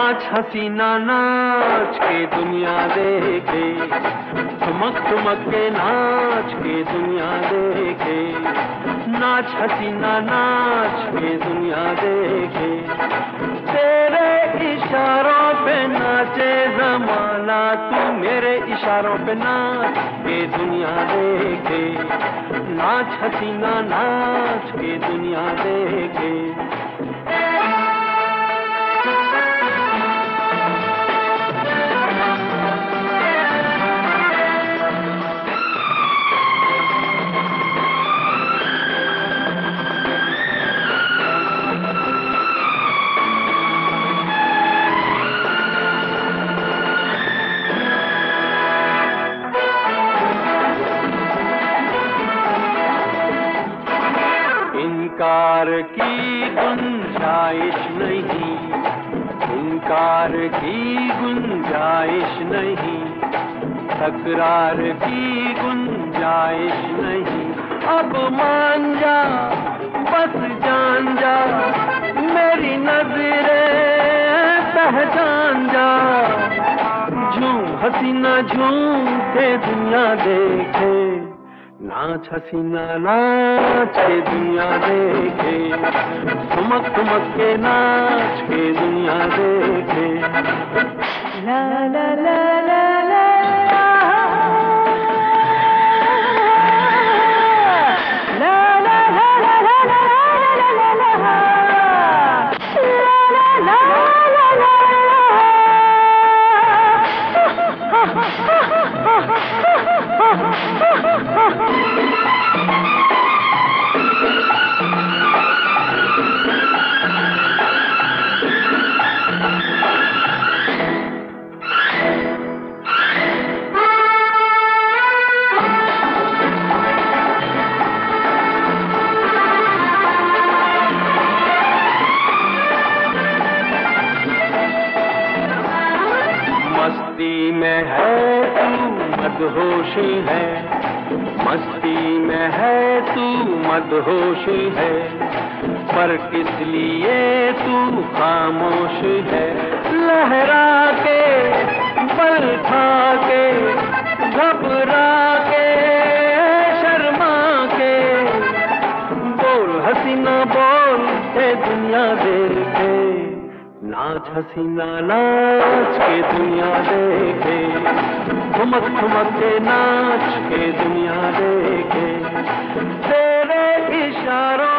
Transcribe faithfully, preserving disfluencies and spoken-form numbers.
नाच हसीना नाच के दुनिया देखे, ठुमक ठुमक के नाच के दुनिया देखे, नाच हसीना नाच के दुनिया देखे, तेरे इशारों पे नाचे जमाना, तू मेरे इशारों पे नाच के दुनिया देखे, नाच हसीना नाच के दुनिया देखे। इनकार की गुंजाइश नहीं, इनकार की गुंजाइश नहीं, तकरार की गुंजाइश नहीं, अब मान जा बस जान जा, मेरी नजरें पहचान जा, झूम हसीना झूम के दुनिया देखे, नाच हसीना नाच के दुनिया देखे, ठुमक ठुमक के नाच के दुनिया देखे। ला ला ला ला ला मस्ती में है तू मदहोशी है, मस्ती में है तू मदहोशी है, पर किस लिए तू खामोश है, लहरा के बल खा के घबरा के शर्मा के, बोल हसीना बोल के दुनिया देखे, नाच हसीना नाच के दुनिया देखे, ठुमक ठुमक के नाच के दुनिया देखे, तेरे इशारों